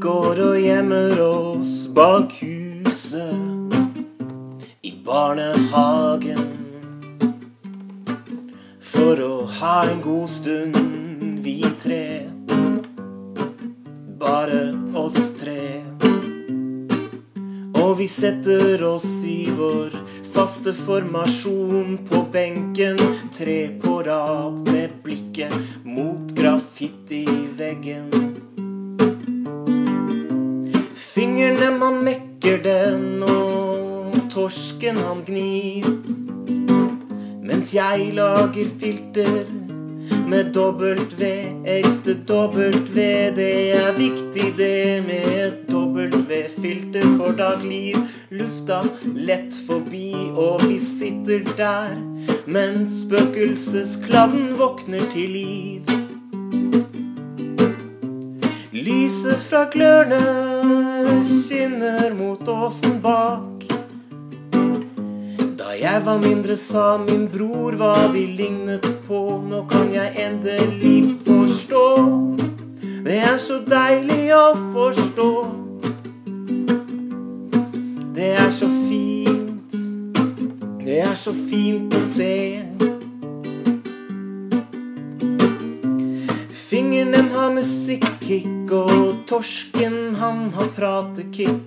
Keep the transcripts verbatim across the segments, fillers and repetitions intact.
går og gjemmer oss bak huset i barnehagen for å ha en god stund, vi tre, bare oss tre. Og vi setter oss i vår faste formasjon på benken, tre på rad med blikket mot graffiti-veggen. Fingrene man mekker den, og torsken han gnir, mens jeg lager filter med dobbelt V, ekte dobbelt V. Det er viktig det med et dobbelt V-filter, for da glir lufta lett forbi, og vi sitter der mens spøkelseskladden våkner til liv. Lyset fra glørne skinner mot åsen bak. Da jeg var mindre sa min bror hva de lignet på. Nå kan jeg endelig forstå. Det er så deilig å forstå. Det er så fint. Det er så fint å se. Fingrene har musikkick, og torsken han har pratekick.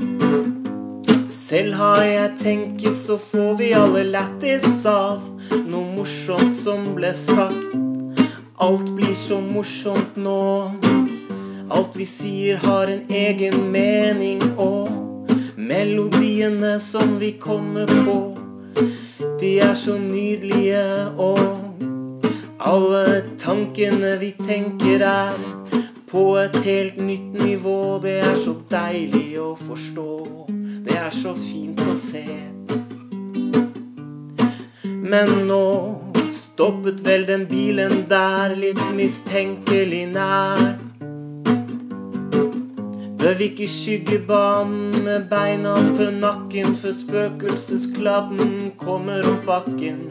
Selv har jeg tenkt, så får vi alle lættis av noe morsomt som ble sagt. Alt blir så morsomt nå. Alt vi sier har en egen mening, og melodiene som vi kommer på, de er så nydelige, og alle tankene vi tenker er på et helt nytt nivå. Det er så deilig å forstå. Det er så fint å se. Men nå stoppet vel den bilen der, litt mistenkelig nær. Bør vi ikke skyggebanen med beina på nakken før spøkelseskladden kommer opp bakken?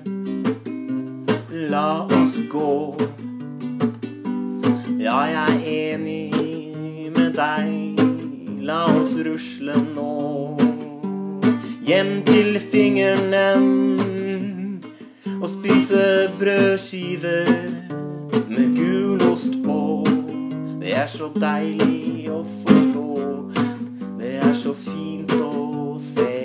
La oss gå. Ja, jeg er enig med deg. La oss rusle nå hjem til fingrene og spise brødskiver med gulost på. Det er så deilig å forstå. Det er så fint å se.